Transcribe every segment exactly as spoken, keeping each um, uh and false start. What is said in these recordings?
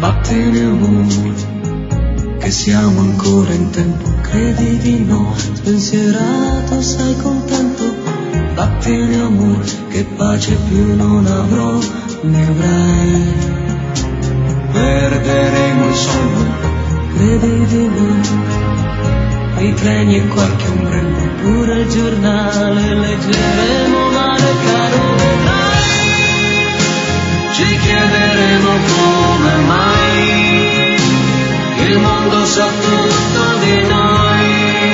batte nel muro, che siamo ancora in tempo, credi di no, spensierato, sei contento, battene amore, che pace più non avrò, ne avrai, perderemo il sonno, credi di no, i treni e qualche ombrello, pure il giornale leggeremo, male caro vedrai, ci chiederemo come mai il mondo sa tutto di noi,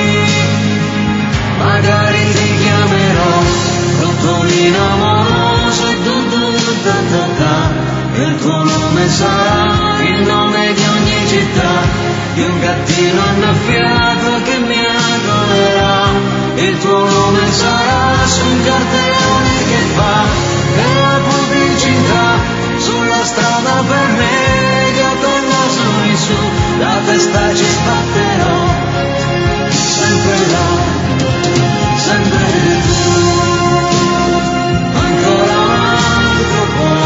magari ti chiamerò Rotolino amoroso, du du da da da, e il tuo nome sarà il nome di ogni città, di un gattino annaffiato che mi adolerà, il tuo nome sarà su un cartellone che fa della pubblicità, sulla strada per me, io col naso in su, la testa ci sbatterò, sempre là, sempre tu, ancora un altro po',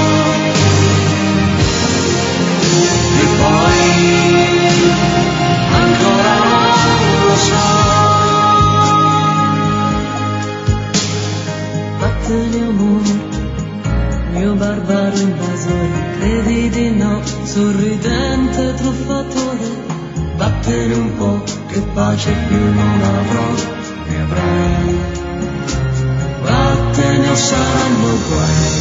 e poi ancora non lo so. Vattene amore, mio barbaro invasore, credi di no, sorridente truffatore, vattene un po', che pace più non avrò, ne avrai, vattene o saranno guai,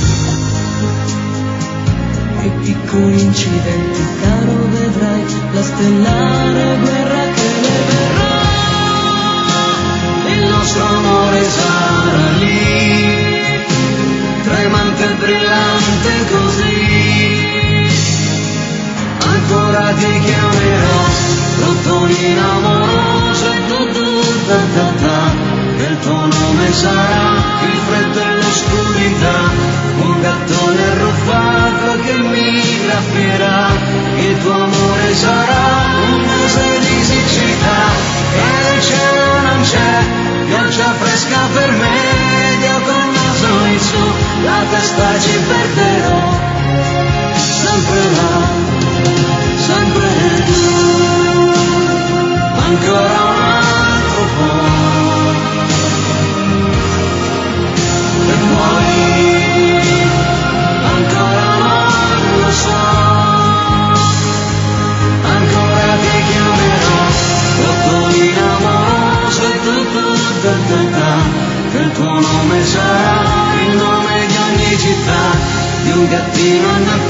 e piccoli incidenti, caro vedrai, la stellare guerra che ne verrà, il nostro amore sarà lì, tremante e brillante così, ancora ti chiamerò Rotolino amoroso, du du da da da, e il tuo nome sarà il freddo e l'oscurità, un gattone arruffato che mi graffierà, il tuo amore sarà un mese di siccità, e il cielo non c'è, pioggia fresca per me, io col naso in su, la testa ci perderò, sempre là, sempre tu, ancora un altro po', e poi ancora non lo so, ancora ti chiamerò Rotolino amoroso, e tu tu da da da, che il tuo nome sarà il nome di ogni città, di un gattino andato